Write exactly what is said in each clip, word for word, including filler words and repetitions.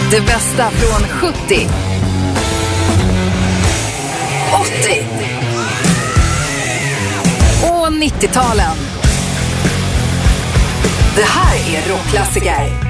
Det bästa från sjuttio, åttio och nittio-talen. Det här är rockklassiker.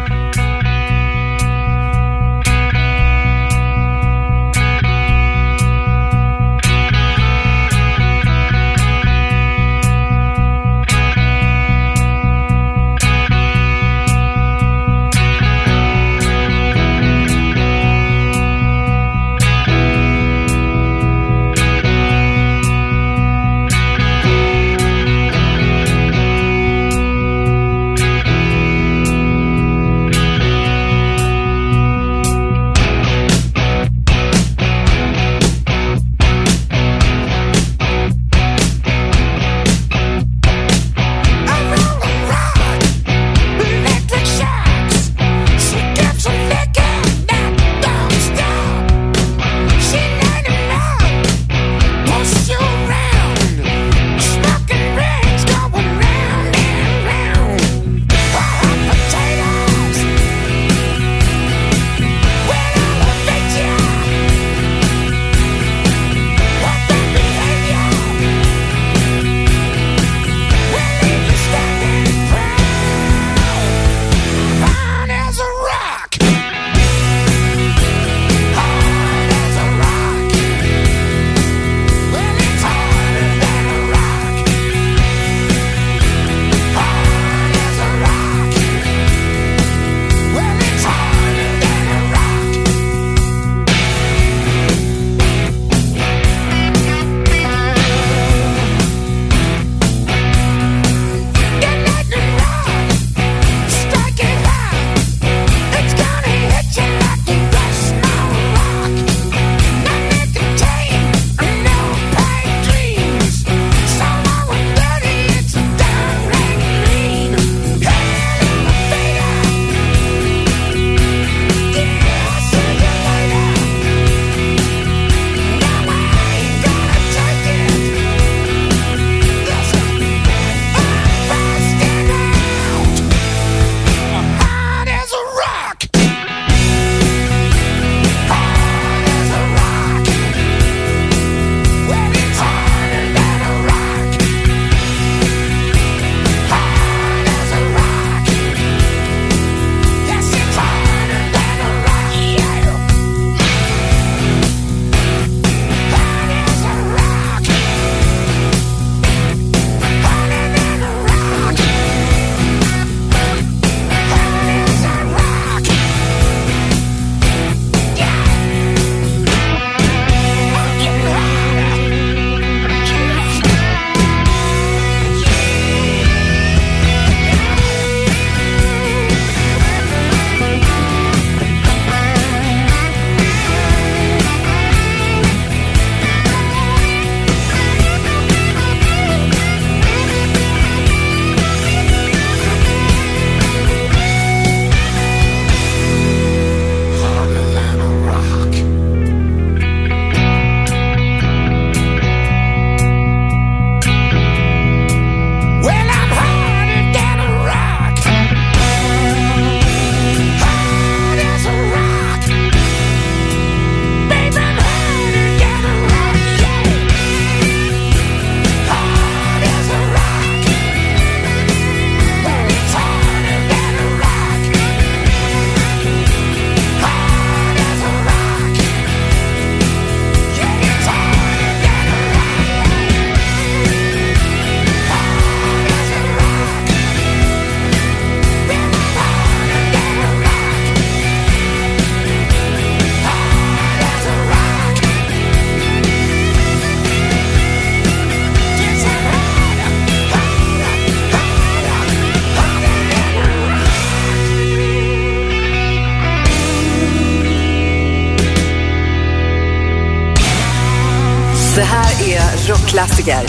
Det här är rockklassiker.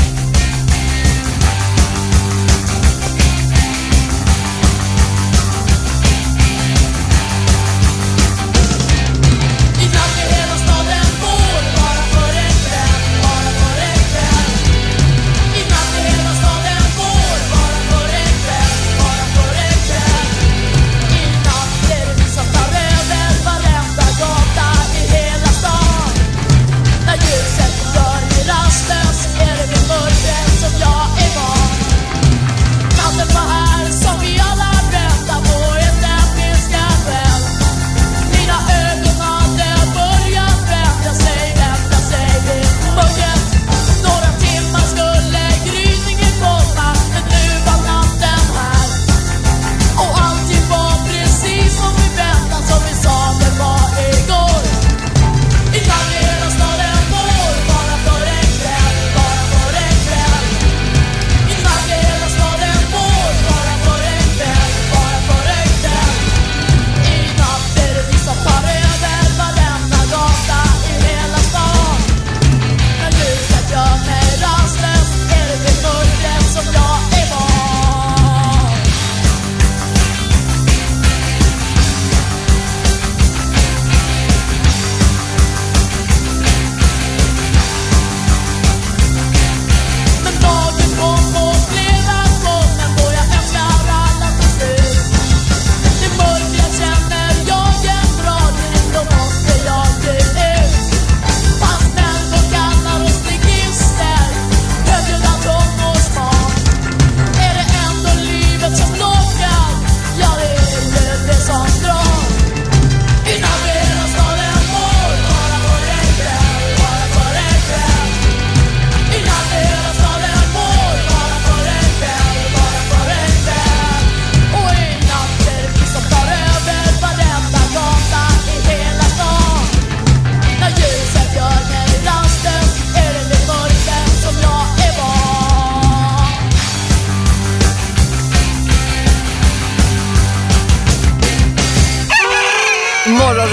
Bara för en kväll, bara för en kväll. I natt är det vi som tar över.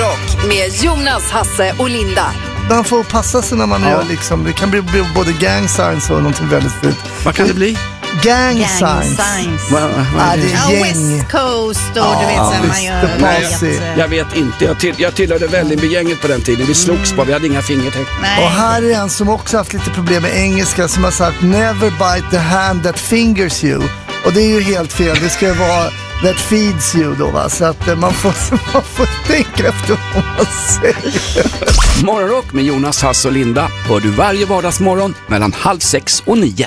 Morgonrock med Jonas, Hasse och Linda. Man får passa sig när man Ja. gör liksom, det kan bli bli både gang signs och någonting väldigt fult. Vad kan det bli? Gang, Gang signs. signs. Va, va, Ja, är det det? är Ja, gäng. West Coast och Ja, du vet så här, man gör... Mister Posse. vet, Jag vet inte, jag, till, jag tillhörde Vällingby-gänget på den tiden. Vi slogs bara, vi hade inga fingertecken. Nej. Och här är en som också haft lite problem med engelska som har sagt never bite the hand that fingers you. Och det är ju helt fel, det ska ju vara that feeds you då va. Så att eh, man får, man får tänka efter vad man säger. Morgonrock med Jonas, Hasse och Linda hör du varje vardagsmorgon mellan halv sex och nio.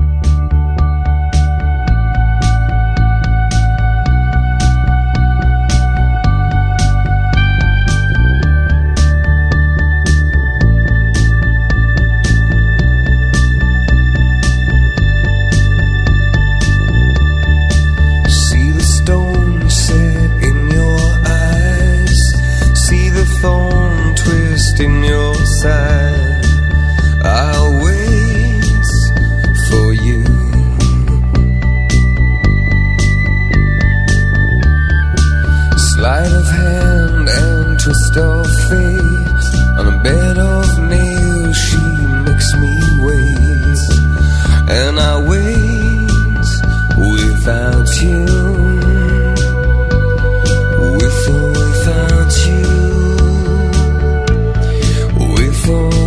See the stone set in your eyes. See the thorn twist in your side. I'll wait for you. Sleight of hand and twist of fate. On a bed of nails she makes me wait. And I wait without you, with or without you, with or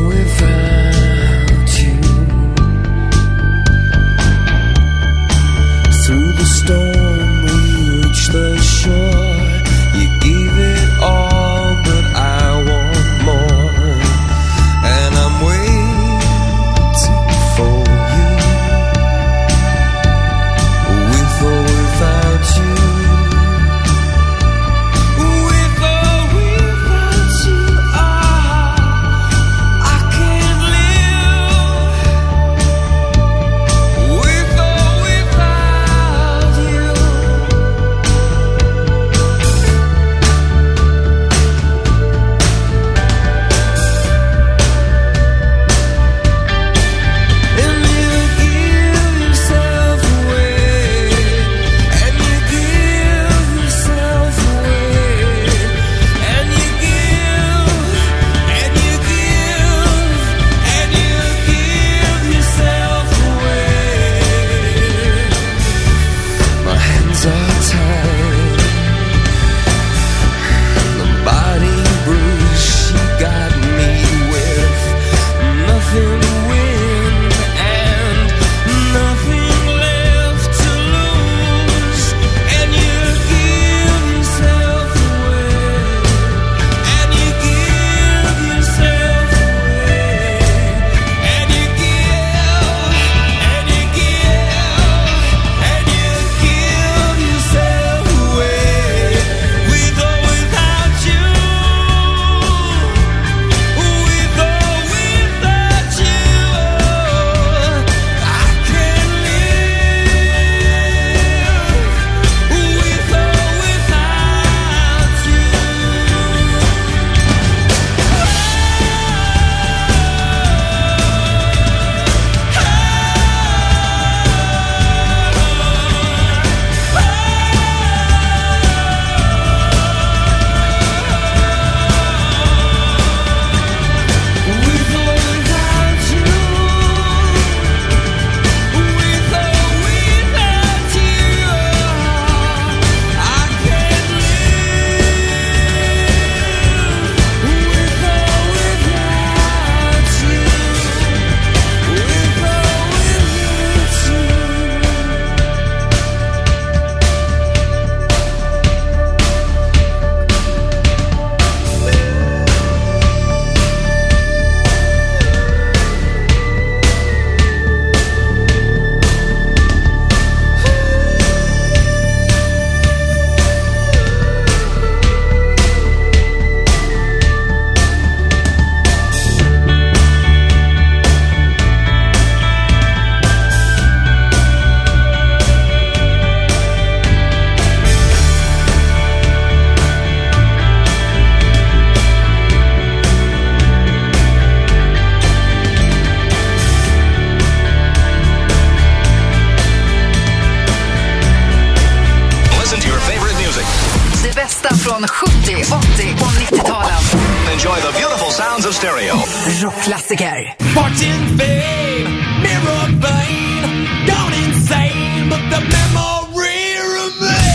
det bästa från sjuttio, åttio och nittio-talen. Enjoy the beautiful sounds of stereo. Rockklassiker. Fortune, fame, mirror, vein, gone insane, but the memory remains.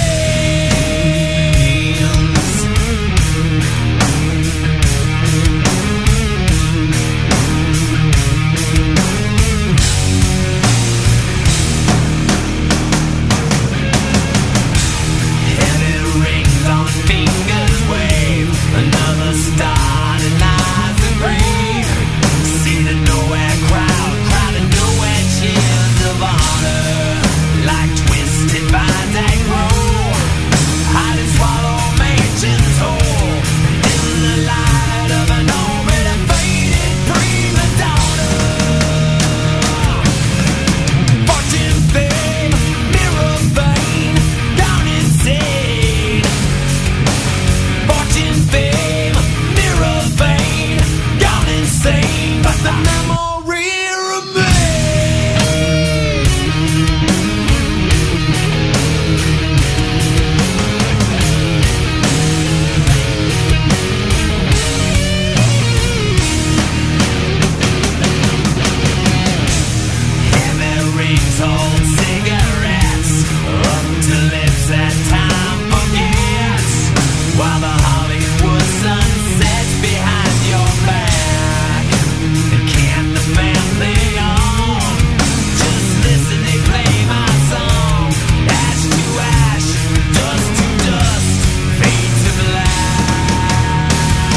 Heavy rings on fingers wave, another star denies the grave. See the nowhere crowd, crowded nowhere cheers of honor, like twisted vines that grow, hide and swallow mansions whole, in the light of an already faded prima donna. Fortune, fame, mirror, vein, gone insane. Fortune, fame, mirror, vein, gone insane, but the memory remains. Heavy rings hold cigarettes up to lips that time forgets, while the Hollywood sun sets behind your back. And can't the family on just listen, they play my song. Ash to ash, dust to dust, fade to black.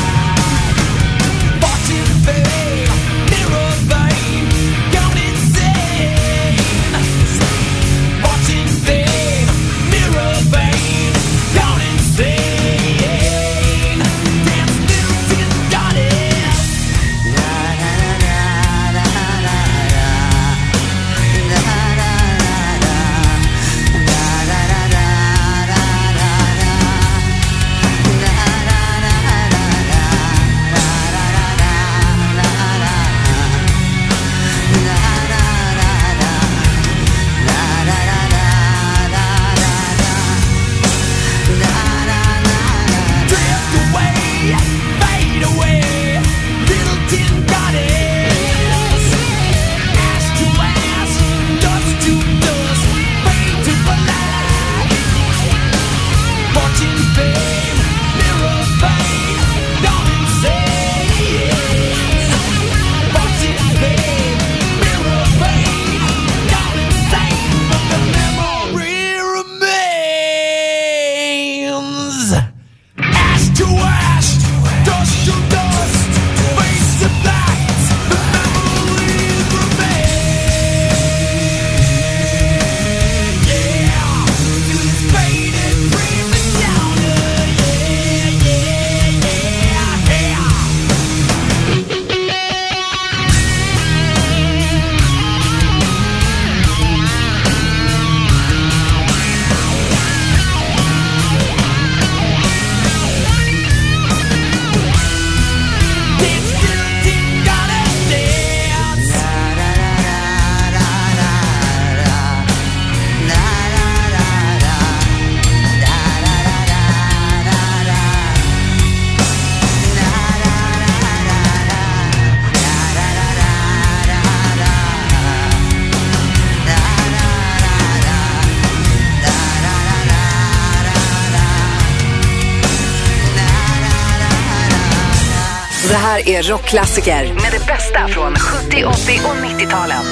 Fortune, fame, mirror, vein, gone insane. Fortune, fame, mirror, vein, gone insane. Dance Newton got it. Drift away, fade away, little tin goddess. Ash to ash, dust to dust, fade to black. Fortune, fame, mirror, vein, gone insane. Fortune, fame, mirror, vein, gone insane, but the memory remains. Ash to ash, dust to dust, face to black, the memories remain. Yeah, to this faded prima donna. Yeah, yeah, yeah, yeah. Dance till tin gotta dance. Det här är rockklassiker med det bästa från sjuttio, åttio och nittio-talen.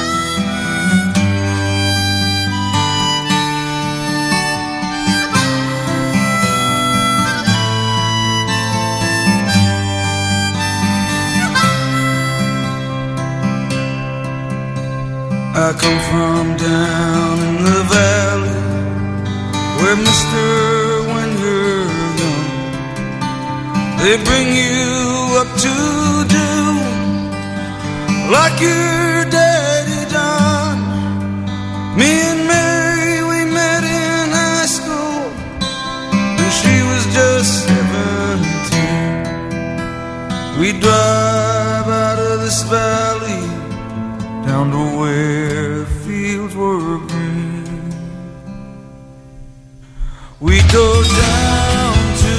I come from down in the valley where, mister, when you're young, they bring you up to do like your daddy done. Me and Mary, we met in high school when she was just seventeen. We drive out of this valley down to where fields were green. We go down to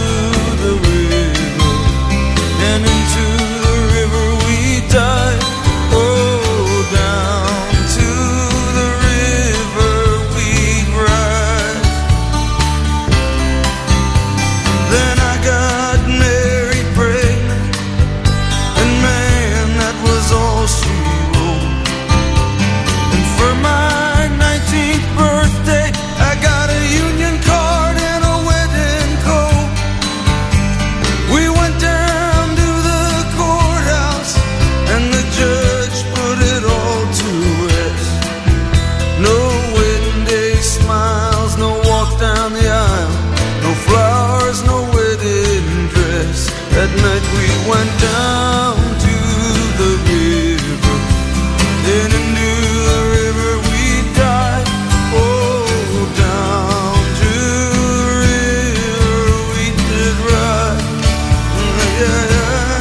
Then I got married pregnant, and man, that was all she wrote. And for my nineteenth birthday, I got a union card and a wedding coat. We went down to the courthouse, and the judge put it all to rest. No wedding day smiles, no walk down the aisle, no flowers, no wedding dress. That night we went down to the river, then into the river we died. Oh, down to the river we did ride. Yeah, yeah.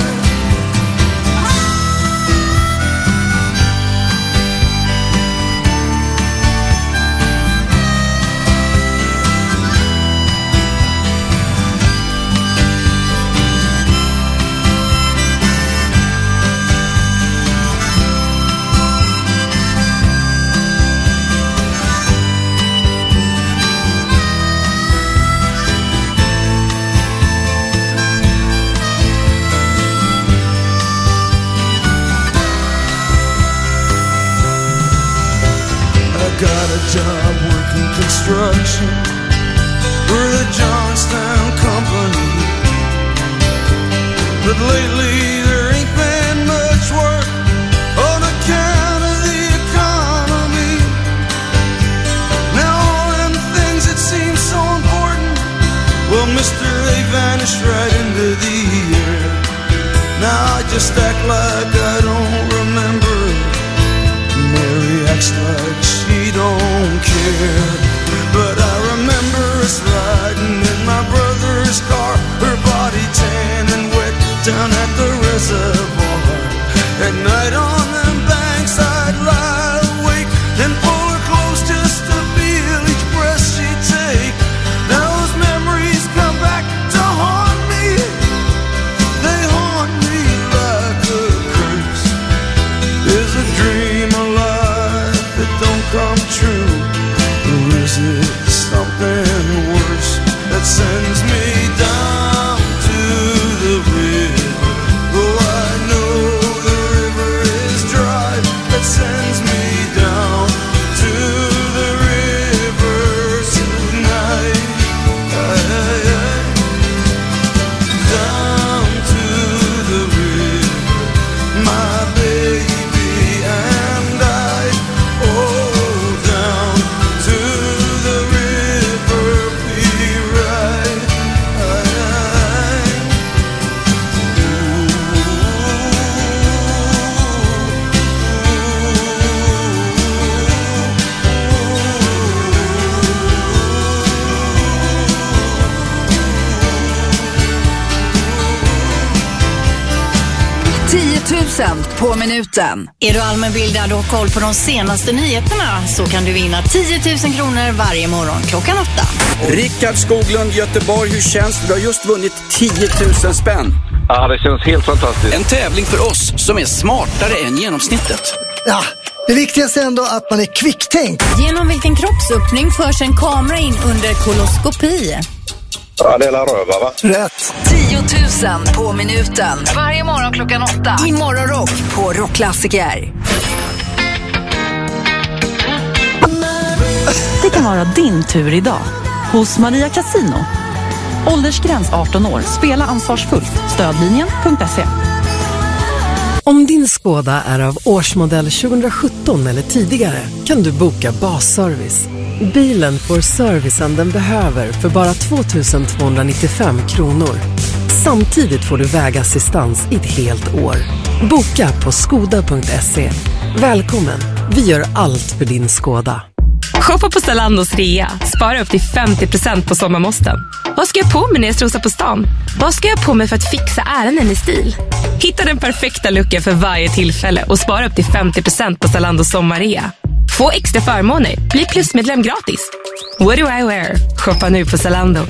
Got a job working construction for the Johnstown Company, but lately there ain't been much work on account of the economy. Now all them things that seem so important, well, mister, they vanished right into the air. Now I just act like I don't remember. Mary acts like she don't care, but I remember us riding in my brother's car, her body tan and wet down at the reservoir. At night on them banks I'd lie awake and pull her close just to feel each breath she'd take. Now those memories come back to haunt me, they haunt me like a curse. Is a dream alive that don't come true, or is it something worse that sends me down to the river? Oh, I know the river is dry, that sends me down to the river tonight. Aye, aye, aye. Down to the river, my baby and I. Oh, down to the river we ride. Aye, aye. tio tusen på minuten. Är du allmänbildad och har koll på de senaste nyheterna så kan du vinna tio tusen kronor varje morgon klockan åtta. Rickard Skoglund, Göteborg, hur känns det? Du har just vunnit tio tusen spänn. Ja, det känns helt fantastiskt. En tävling för oss som är smartare än genomsnittet. Ja, det viktigaste är ändå att man är kvicktänkt. Genom vilken kroppsöppning förs en kamera in under koloskopi? Ja, det är la röva, va? Rätt. tio tusen på minuten. Varje morgon klockan åtta. I Morgonrock på Rockklassiker. Det kan vara din tur idag hos Maria Casino. Åldersgräns arton år. Spela ansvarsfullt. Stödlinjen punkt se. Om din Skoda är av årsmodell tjugosjutton eller tidigare kan du boka basservice. Bilen får servicen den behöver för bara två tusen tvåhundranittiofem kronor. Samtidigt får du vägassistans i ett helt år. Boka på skoda punkt se. Välkommen, vi gör allt för din Skoda. Shoppa på Zalandos rea. Spara upp till femtio procent på sommarmåsten. Vad ska jag på mig när jag strosar på stan? Vad ska jag på mig för att fixa ärenden i stil? Hitta den perfekta looken för varje tillfälle och spara upp till femtio procent på Zalandos sommarrea. Få extra förmåner. Bli plusmedlem gratis. What do I wear? Shoppa nu på Zalando.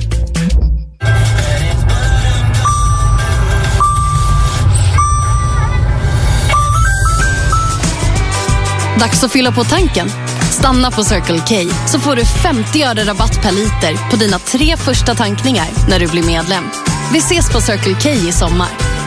Dags att fylla på tanken. Stanna på Circle K så får du femtio öre rabatt per liter på dina tre första tankningar när du blir medlem. Vi ses på Circle K i sommar.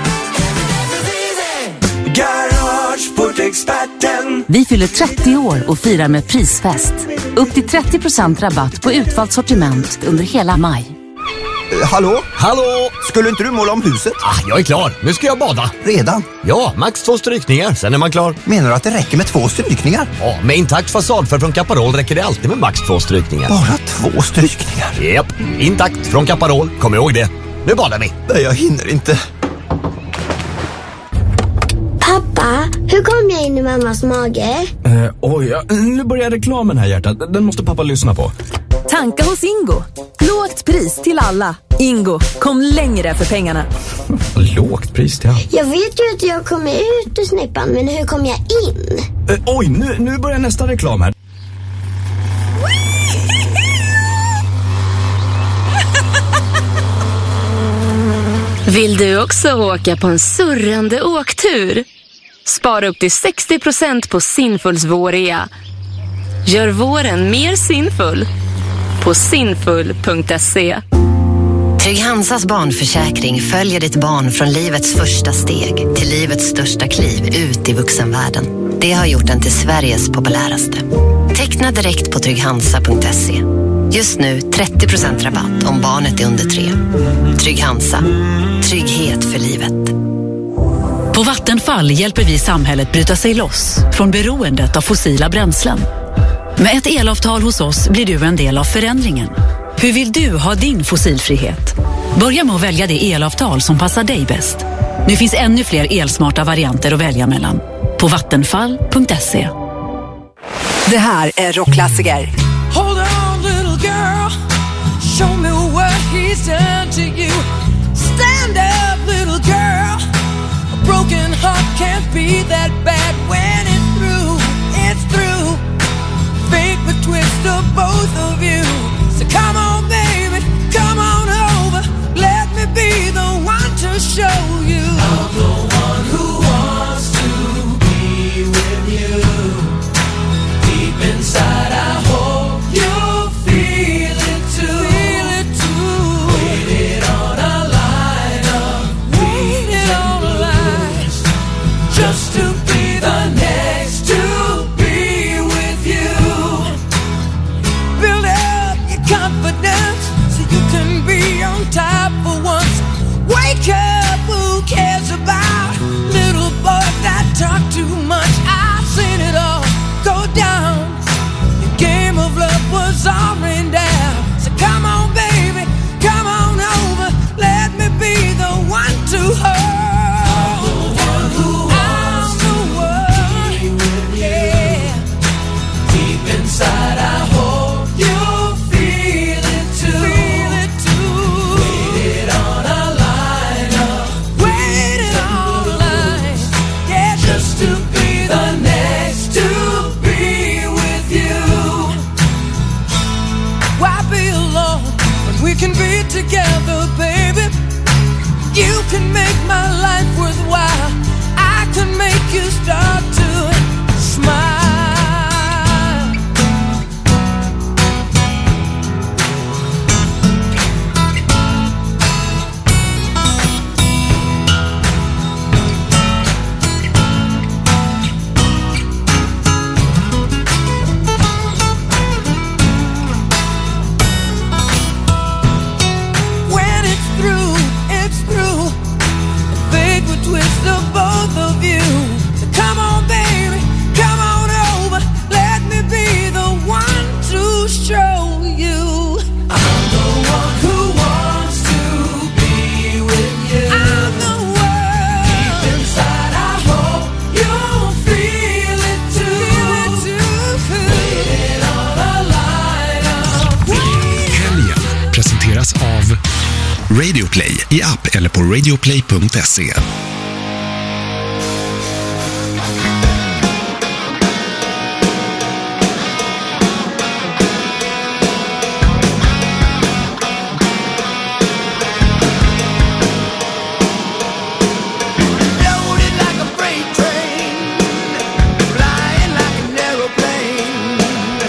Garageportexperten. Vi fyller trettio år och firar med prisfest. Upp till trettio procent rabatt på utvalt sortiment under hela maj. Eh, hallå? Hallå? Skulle inte du måla om huset? Ah, jag är klar. Nu ska jag bada. Redan? Ja, max två strykningar. Sen är man klar. Menar du att det räcker med två strykningar? Ja, med intakt fasadfärg från Caparol räcker det alltid med max två strykningar. Bara två strykningar? Japp, intakt från Caparol. Kom ihåg det. Nu badar vi. Nej, jag hinner inte. Pappa, hur kom jag in i mammas mage? Uh, oj, ja. Nu börjar reklamen här, hjärtat. Den måste pappa lyssna på. Tanka hos Ingo. Lågt pris till alla. Ingo, kom längre för pengarna. Lågt pris till alla? Jag vet ju att jag kommer ut ur snippan, men hur kommer jag in? Uh, oj, nu, nu börjar nästa reklam här. Vill du också åka på en surrande åktur? Spara upp till sextio procent på Sinfuls vårrea. Gör våren mer sinfull på sinfull punkt se. Trygg Hansas barnförsäkring följer ditt barn från livets första steg till livets största kliv ut i vuxenvärlden. Det har gjort den till Sveriges populäraste. Teckna direkt på trygg hansa punkt se. Just nu trettio procent rabatt om barnet är under tre. Trygg Hansa. Trygghet för livet. På Vattenfall hjälper vi samhället bryta sig loss från beroendet av fossila bränslen. Med ett elavtal hos oss blir du en del av förändringen. Hur vill du ha din fossilfrihet? Börja med att välja det elavtal som passar dig bäst. Nu finns ännu fler elsmarta varianter att välja mellan. På vattenfall punkt se. Det här är rockklassiker. Hold on, little girl. Show me what he's done to you. Stand up, little girl. A broken heart can't be that bad when it's through. It's through. Fake the twist of both of you. So come on, baby, come on over. Let me be the one to show you. I'm the one who wants to be with you. Deep inside, I hope you feel it too. Feel it too. Waited on a line of waited on a line just to be the next to be with you. Build up your confidence so you can be on top for once. Wake up, who cares about little boys that talk too much? I've seen it all go down. Your game of love was all rained down. So come on, baby, come on over. Let me be the one to hold. I'm the one who wants to be with you. Deep inside, I hope you feel it too. Feel it too. Waited on a line up. Waited on a line. Yeah, just to be the next to be with you. Why be alone when we can be together, baby? You can make my life worthwhile. I can make you start to smile. When it's through, it's through. The fake would twist of both of you. So come on, baby, come on over. Let me be the one to show you. I'm the one who wants to be with you. I'm the one. Deep inside, I hope you'll feel it too. Feel it too. Waited on a line of Helgen presenteras av Radioplay i app eller på radioplay punkt se. loaded like a freight train, flying like an aeroplane.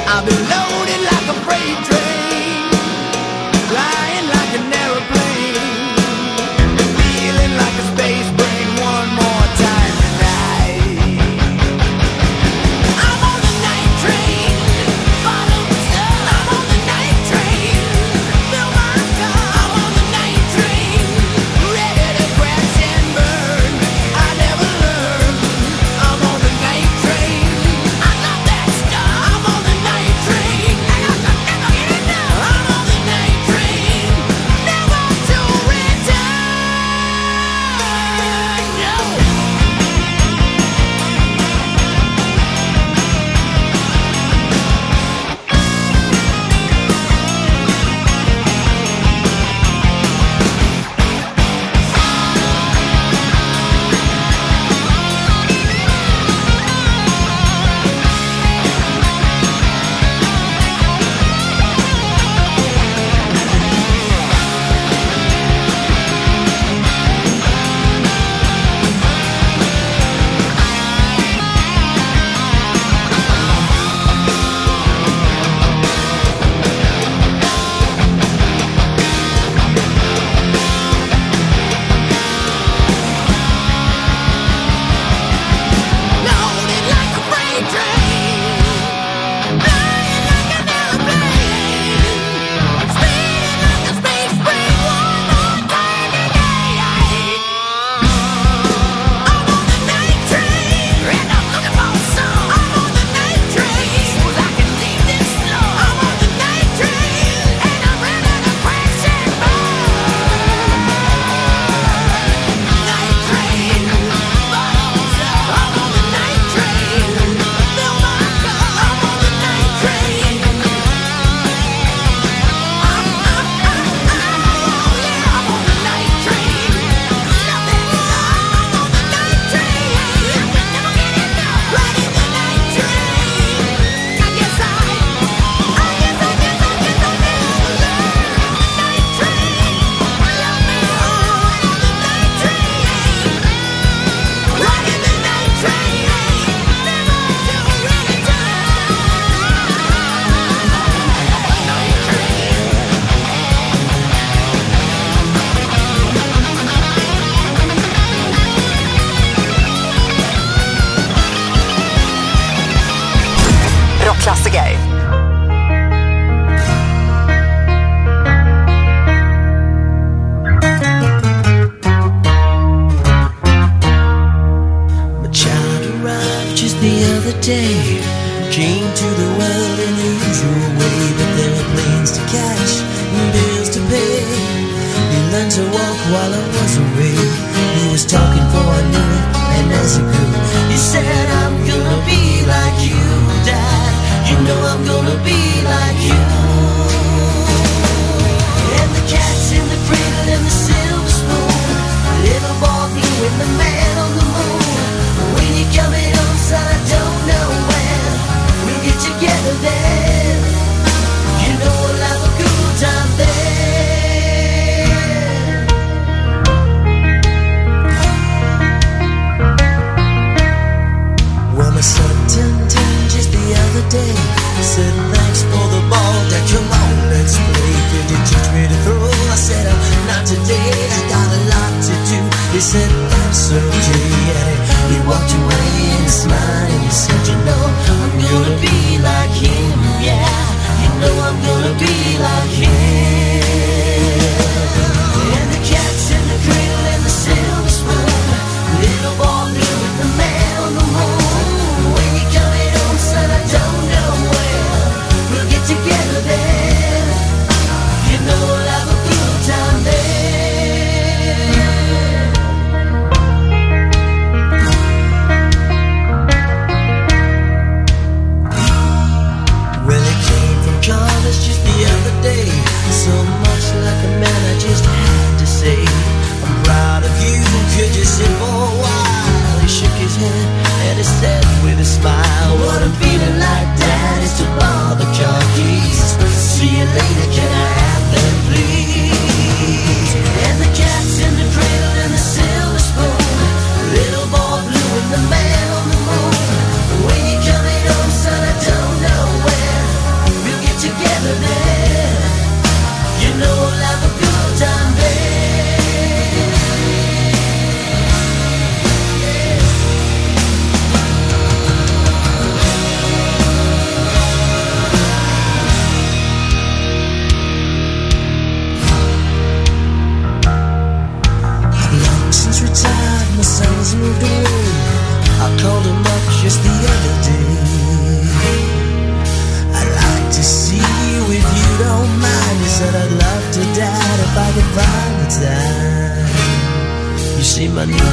I'll be loaded like a freight train, flying like an aeroplane, feeling like a space brain one more time tonight. I'm on the night train, bottoms up. I'm on the night train, fill my cup. I'm on the night train, ready to crash and burn. I never learn. I'm on the night train, I love that stuff. I'm on the night train, and I can never get enough. I'm on the night train, never to return. No. Loaded like a freight train, flying like an aeroplane, speeding like a space train one more time today. I'm on the night train, and I'm looking for some. I'm on the night train, so I can leave this slow. I'm on the night train, and I'm ready to crash and burn. Night train, bottoms up. I'm on the night train, fill my cup. I'm on the night train. I'm, I'm, I'm, oh yeah, I'm on the night train. Love that stuff. I'm on the night train, I can never get enough. Riding the night train, I guess I, I guess I guess I guess I'll never learn. On the night train, love me hard. On the night train, riding the night train, never to Rockklassiker. My child arrived just the other day. Came to the world in the usual way, but there were planes to catch and bills to pay. He learned to walk while I was away. He was talking for I knew it, and as he grew, he said, I'm gonna be like you, Dad. You know I'm gonna be like you. And the cat's in the cradle and the silver spoon, little boy blue and the man on the moon. When you're coming home, son, I don't know when we'll get together then. You know we'll have a good time then. Well, my son turned ten just the other day. Said thanks for the ball, Dad, come on, let's play. Could you teach me to throw? I said, uh, not today, I got a lot to do. He said, that's okay, and he walked away and he smiled and he said, you know, I'm gonna be like him, yeah. You know I'm gonna be like him. And the cat's in the cradle and the silver spoon, little boy blue with the man on the moon. When you're coming home, son, I don't know when we'll get together then. You know we'll have a good time then.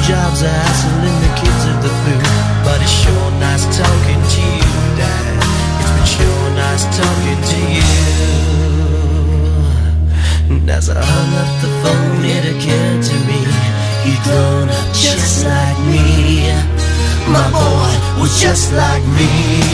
jobs are hassling the kids of the food. But it's sure nice talking to you, Dad. It's been sure nice talking to you. And as I hung up the phone, it occurred to me, he'd grown up just like me. My boy was just like me.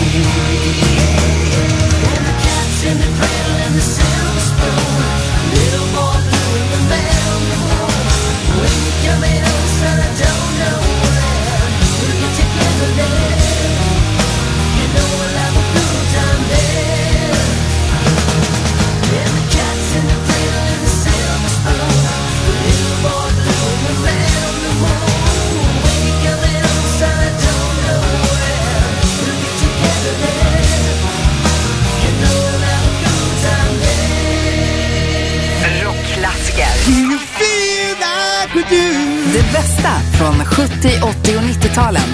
And the cat's in the cradle and the silver spoon. Little boy blue in the family home. When you come in home, son, I don't know where. We'll get together there. You know we'll have a good time there. And the cat's in the cradle and the silver spoon. Little boy blue in the family home. When you come in home, son, I don't know where. We'll get together there. You know we'll have a good time there. Rockklassiker. Det bästa från sjuttio, åttio och nittio-talen.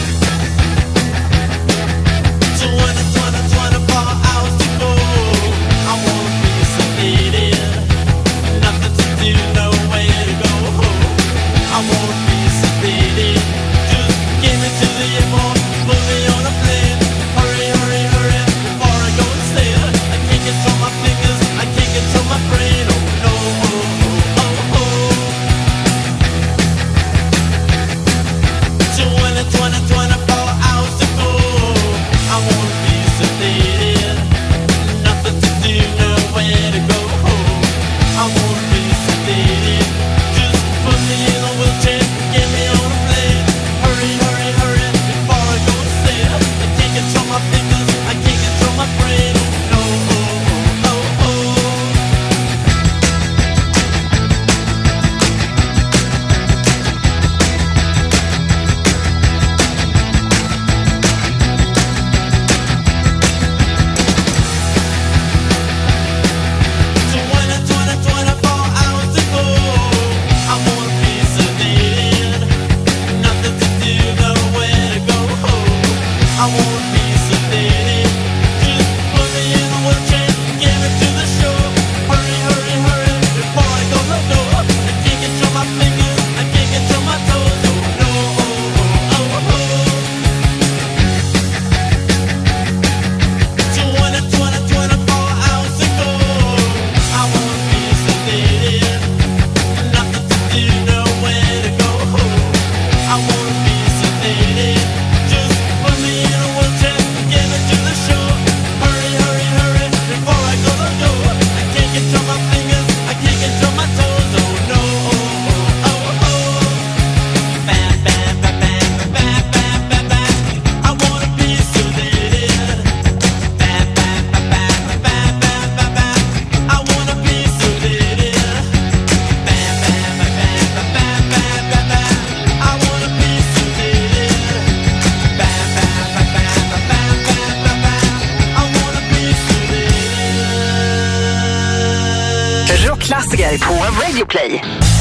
Rockklassiker på Radio Play.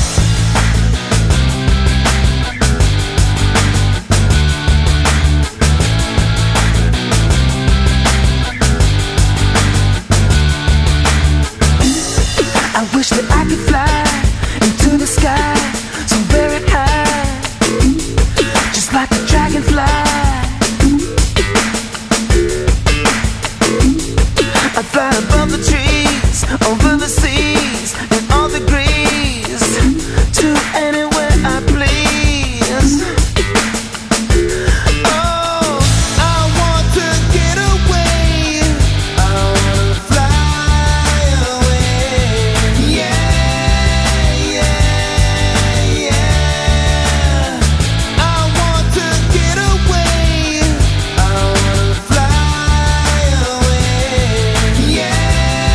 I wish that I could fly into the sky so very high, just like a dragonfly. I'd fly above the trees, over the seas, and all degrees, to anywhere I please. Oh, I want to get away, I want to fly away. Yeah, yeah, yeah. I want to get away, I want to fly away. Yeah.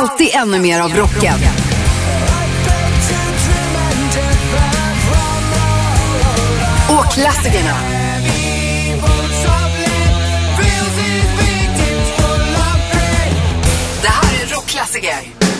alltid ännu mer av rocken. Och klassikerna. Det här är rockklassiker.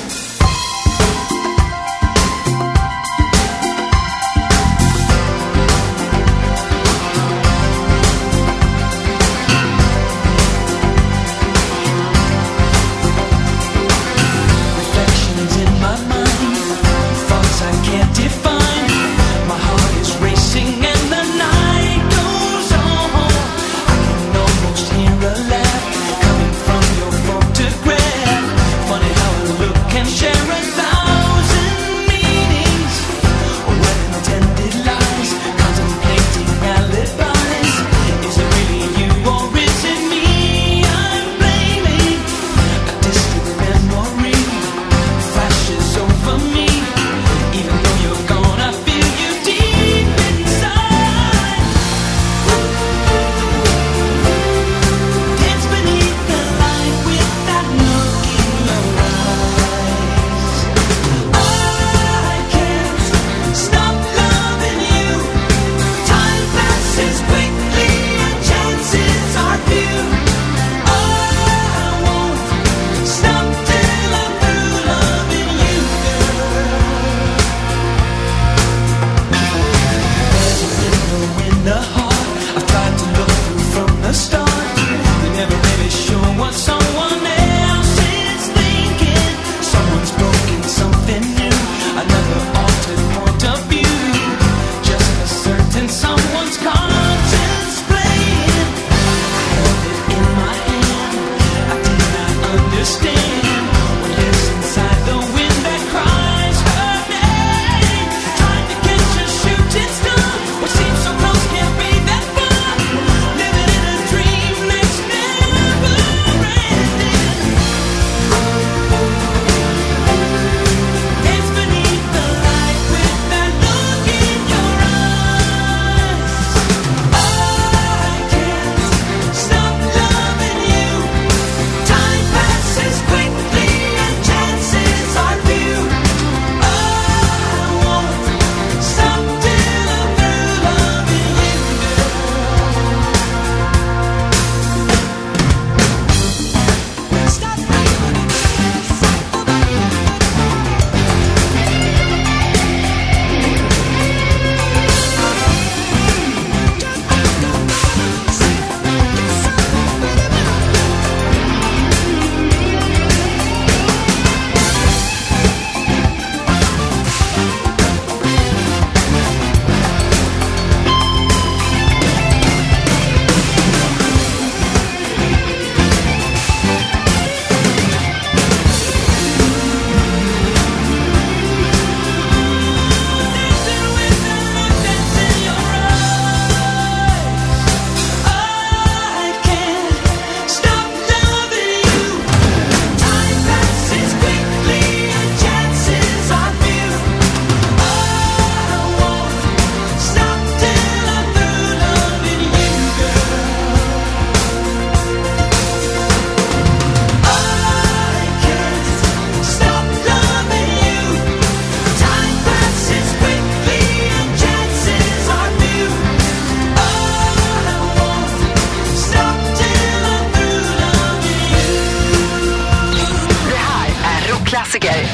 Klassiker.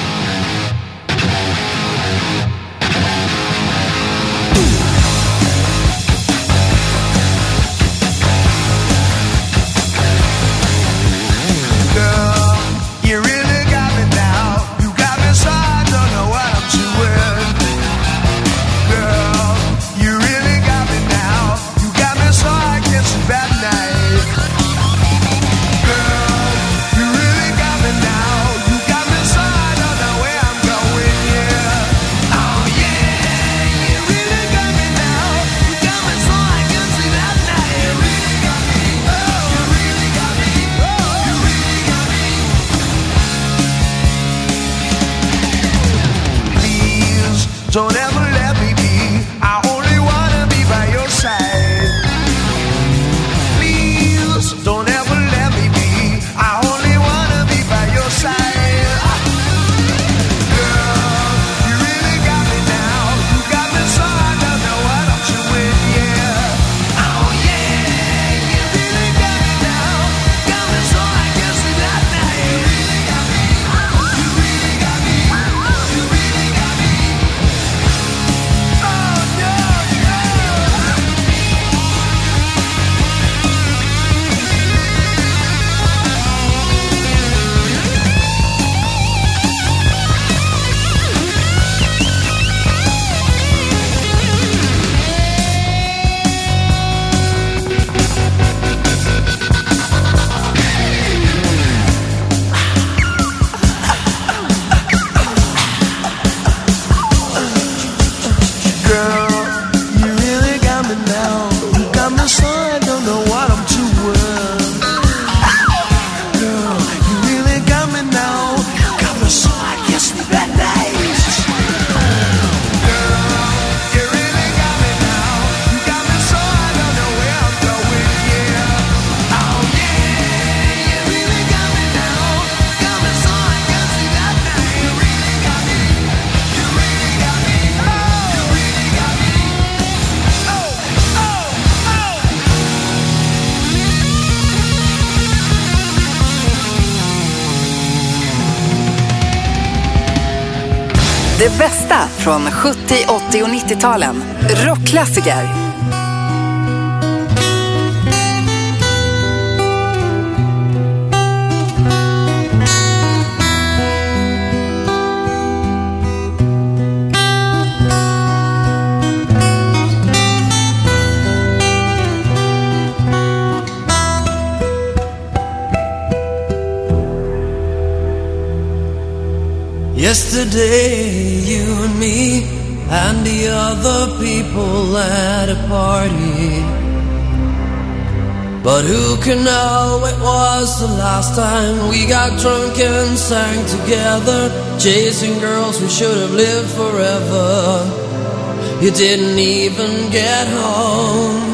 Don't ever let me be. I only wanna be by your side. Please, don't ever let me be. I only wanna be by your side. Det bästa från sjuttio, åttio och nittio-talen. Rockklassiker. Yesterday, you and me and the other people at a party. But who can know, it was the last time we got drunk and sang together, chasing girls who should have lived forever. You didn't even get home.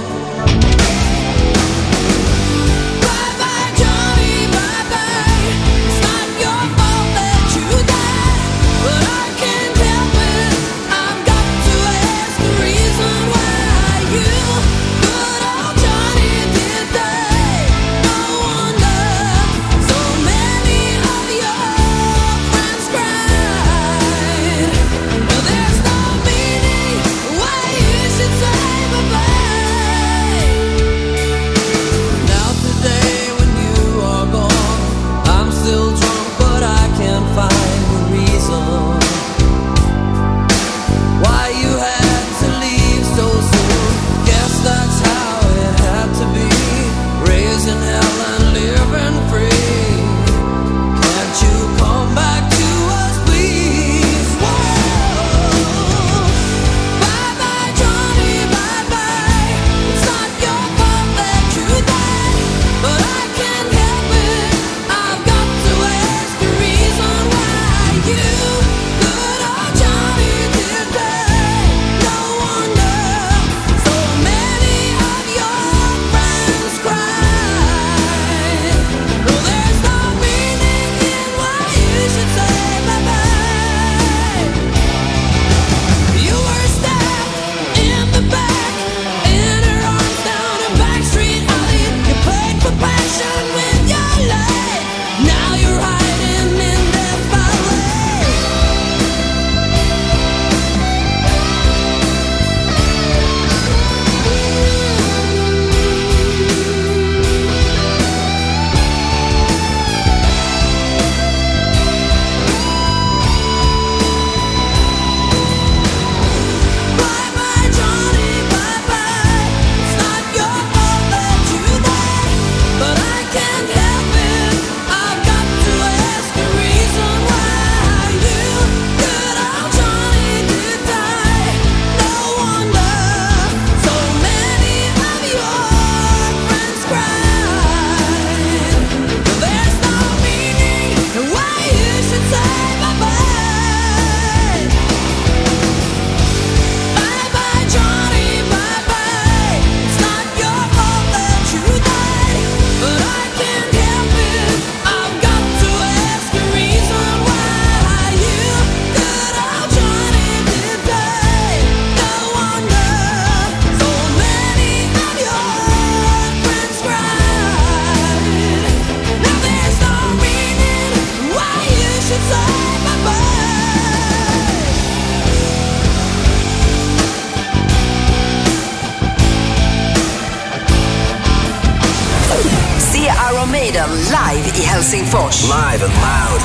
Live i Helsingfors. Live and loud.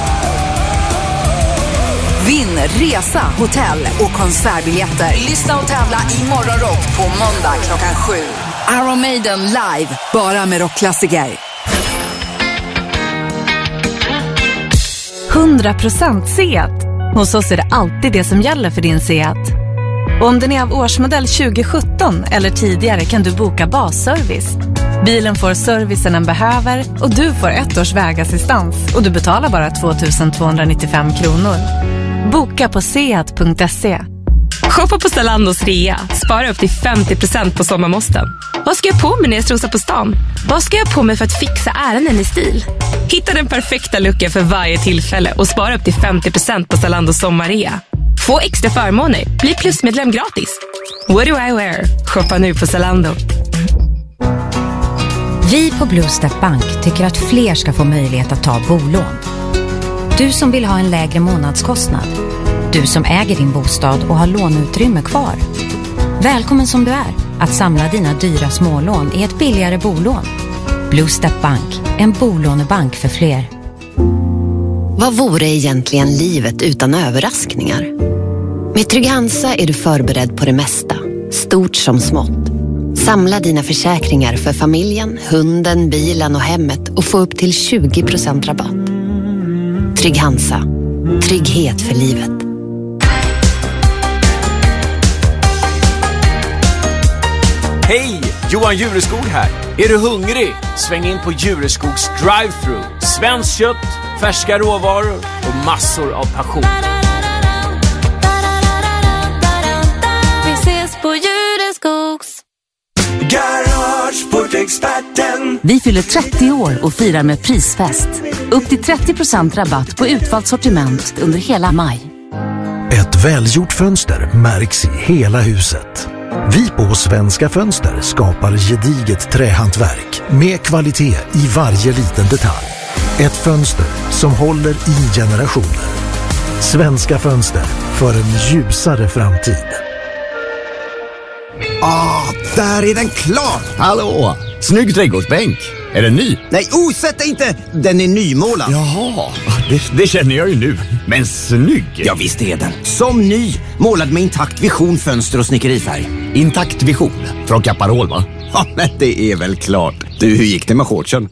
Vinn resa, hotell och konsertbiljetter. Lyssna och tävla i Morgonrock på måndag klockan sju. Iron Maiden live, bara med rockklassiker. hundra procent Seat. Hos oss är det alltid det som gäller för din Seat. Och om den är av årsmodell tjugo sjutton eller tidigare kan du boka basservice. Bilen får servicen den behöver och du får ett års vägassistans och du betalar bara tvåtusentvåhundranittiofem kronor. Boka på seat punkt se. Shoppa på Zalandos rea. Spara upp till femtio procent på sommarmåsten. Vad ska jag på mig när jag strosar på stan? Vad ska jag på mig för att fixa ärenden i stil? Hitta den perfekta looken för varje tillfälle och spara upp till femtio procent på Zalandos sommarrea. Få extra förmåner. Bli plusmedlem gratis. What do I wear? Shoppa nu på Zalando. Vi på Bluestep Bank tycker att fler ska få möjlighet att ta bolån. Du som vill ha en lägre månadskostnad. Du som äger din bostad och har låneutrymme kvar. Välkommen som du är att samla dina dyra smålån i ett billigare bolån. Bluestep Bank, en bolånebank för fler. Vad vore egentligen livet utan överraskningar? Med Trygg-Hansa är du förberedd på det mesta, stort som smått. Samla dina försäkringar för familjen, hunden, bilen och hemmet och få upp till tjugo procent rabatt. Trygg-Hansa, trygghet för livet. Hej, Johan Jureskog här. Är du hungrig? Sväng in på Jureskogs drive-thru. Svenskt kött, färska råvaror och massor av passion. Vi ses på Jureskogs. Garageportexperten. Vi fyller trettio år och firar med prisfest. Upp till trettio procent rabatt på utvalt sortiment under hela maj. Ett välgjort fönster märks i hela huset. Vi på Svenska Fönster skapar gediget trähantverk med kvalitet i varje liten detalj. Ett fönster som håller i generationer. Svenska Fönster, för en ljusare framtid. Ah, där är den klar! Hallå! Snygg trädgårdsbänk. Är den ny? Nej, osätt dig inte! Den är nymålad. Jaha, det, det känner jag ju nu. Men snygg! Ja, visst är den. Som ny, målad med intakt vision, fönster och snickerifärg. Intakt vision? Från Caparol, va? Ja, men det är väl klart. Du, hur gick det med shortsen?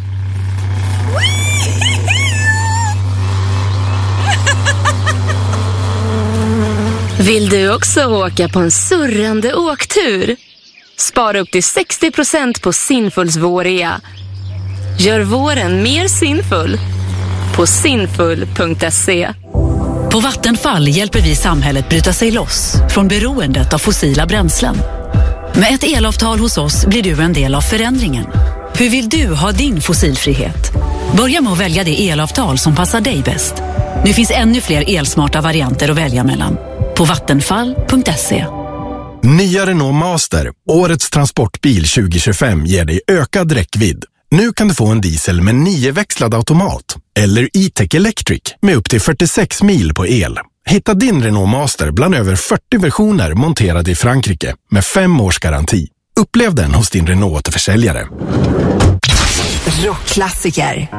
Vill du också åka på en surrande åktur? Spara upp till sextio procent på Sinfuls vårrea. Gör våren mer sinfull på sinfull punkt se. På Vattenfall hjälper vi samhället bryta sig loss från beroendet av fossila bränslen. Med ett elavtal hos oss blir du en del av förändringen. Hur vill du ha din fossilfrihet? Börja med att välja det elavtal som passar dig bäst. Nu finns ännu fler elsmarta varianter att välja mellan. På vattenfall punkt se. Nya Renault Master, årets transportbil tjugo tjugofem, ger dig ökad räckvidd. Nu kan du få en diesel med nioväxlad automat eller E-Tech Electric med upp till fyrtiosex mil på el. Hitta din Renault Master bland över fyrtio versioner monterade i Frankrike med fem års garanti. Upplev den hos din Renault-återförsäljare. Rockklassiker.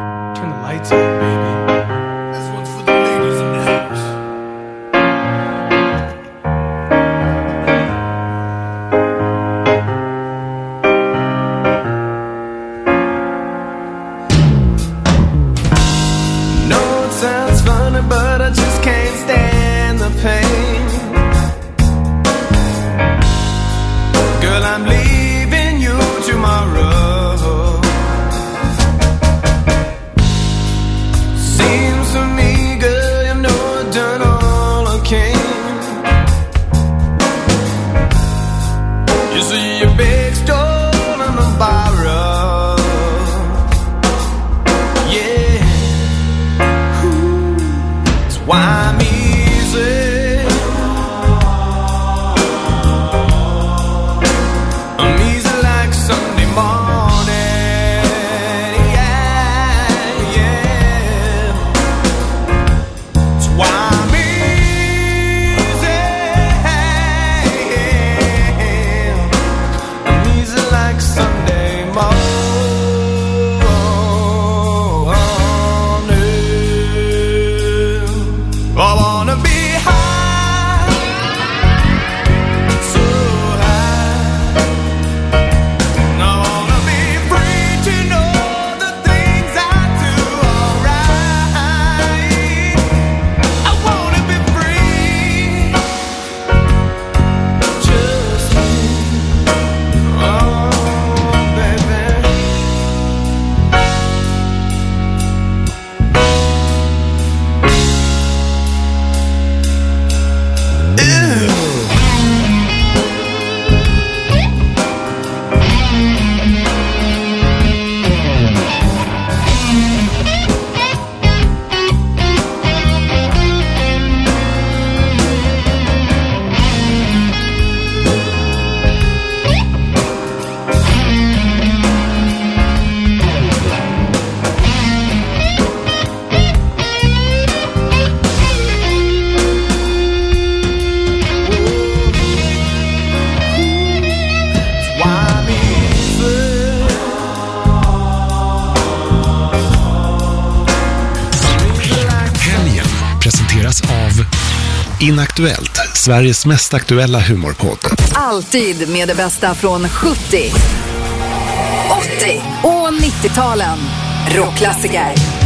presenteras av Inaktuellt, Sveriges mest aktuella humorpodd. Alltid med det bästa från sjuttio, åttio och nittio-talen. Rockklassiker.